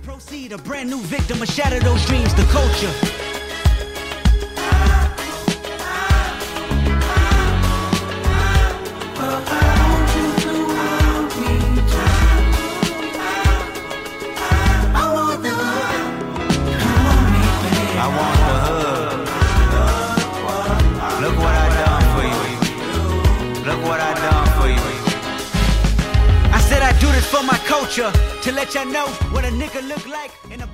proceed, a brand new victim, a shatter those dreams, the culture. I want the hood. Look what I done for you. Look what I done for you. I said I do this for my culture, to let y'all know what a nigga look like in a